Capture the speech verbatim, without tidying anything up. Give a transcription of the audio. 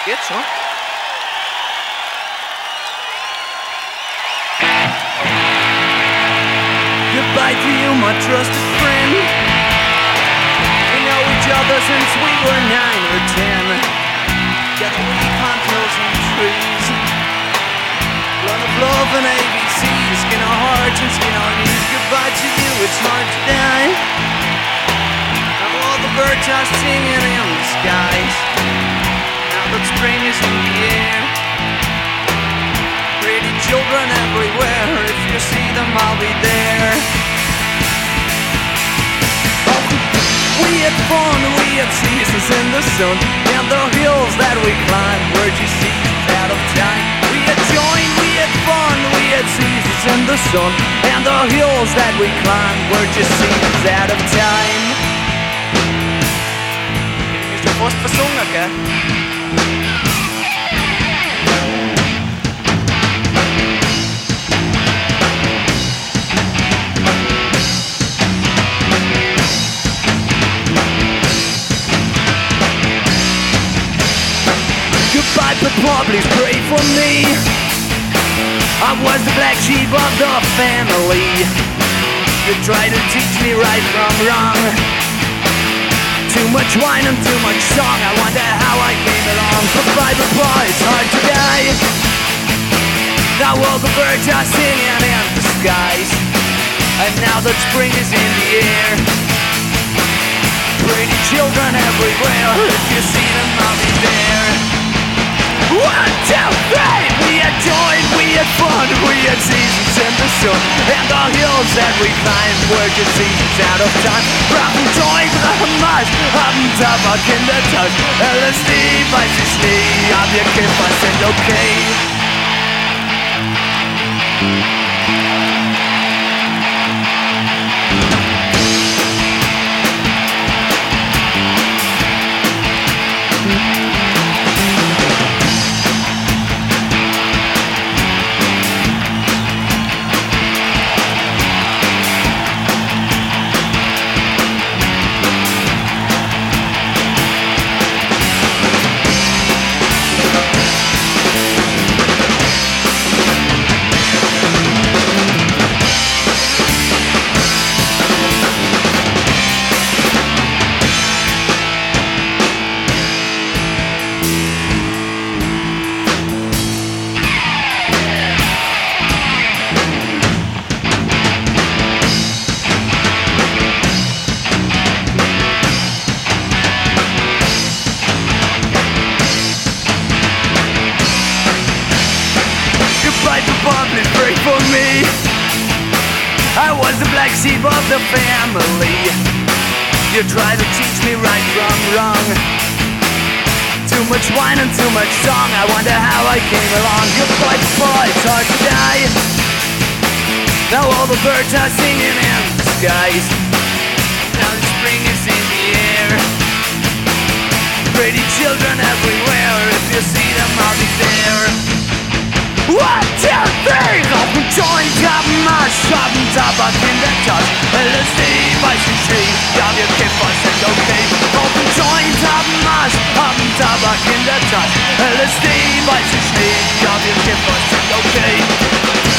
Geht schon. Goodbye to you, my trusted friend. We know each other since we were nine or ten. Together we climbed hills and trees. Learn of love and A B Cs. Skin our hearts and skin our knees. Goodbye to you, it's hard to die. Now all the birds are singing in the skies. Now that spring is in the air. Pretty children everywhere. If you see them, I'll be there. Oh, we had fun, we had seasons in the sun, and the hills that we climbed were just seasons out of time. We had joy, we had fun, we had seasons in the sun, and the hills that we climbed were just seasons out of time. Ist ja fast versungen, gell? Goodbye, Papa, please pray for me. I was the black sheep of the family. You tried to teach me right from wrong. Too much wine and too much song. I wonder how I came along. Goodbye, Papa, it's hard to die. Now all the birds are singing in the skies, and now that spring is in the air. Pretty children everywhere. If you see them, I'll be there. One, two, three! We had joy, we had fun, we had seasons in the sun, and the hills that we climbed were just seasons out of time. Brauchen joy to the Hamas, haben Tabak in der Tasche, L S D weiß ich nie, aber wir Kiffer sind okay. Sheep of the family. You try to teach me right from wrong. Too much wine and too much song. I wonder how I came along. Goodbye, boy, it's hard to die. Now all the birds are singing in the skies. Now the spring is in the air. Pretty children everywhere. If you see them, I'll be there. One, two, three! Rauchen Joint, haben Marsch, haben Tabak in der Tasche. L S D weiß ich nie, ja wir Kiffer sind okay. Rauchen Joint, haben Marsch, haben Tabak in der Tasche. L S D weiß ich nie, ja wir Kiffer sind okay.